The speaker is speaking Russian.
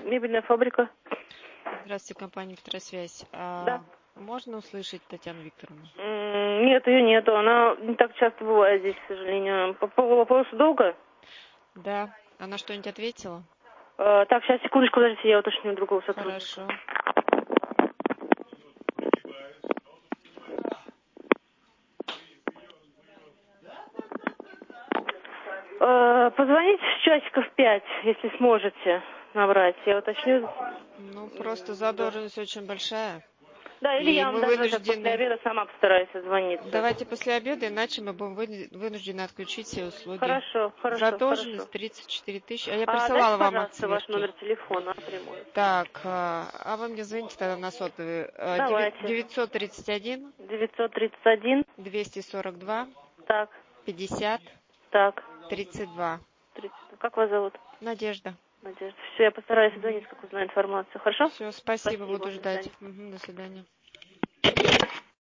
Мебельная фабрика. Здравствуйте, компания «Петросвязь». Да. Можно услышать Татьяну Викторовну? Нет, ее нету. Она не так часто бывает здесь, к сожалению. По вопросу долго? Да. Она что-нибудь ответила? Так, сейчас, секундочку, подождите, я уточню другого сотрудника. Хорошо. Позвоните в часиков 5, если сможете набрать. Я уточню. Ну, просто задолженность очень большая. Да, или И я вам мы даже сейчас после вынуждены... обеда сама постараюсь отзвониться. Давайте после обеда, иначе мы будем вынуждены отключить все услуги. Хорошо, хорошо, хорошо. Задолженность 34 тысячи. А я Дайте, присылала вам пожалуйста, ваш отсвертки. номер телефона прямой. Так, а вы мне звоните тогда на сотовый. Давайте. 931 931. 242 Так, 50 так. 32. 30. Как вас зовут? Надежда. Надежда. Все, я постараюсь звонить, как узнаю информацию. Хорошо? Все, спасибо, буду До ждать. свидания. До свидания.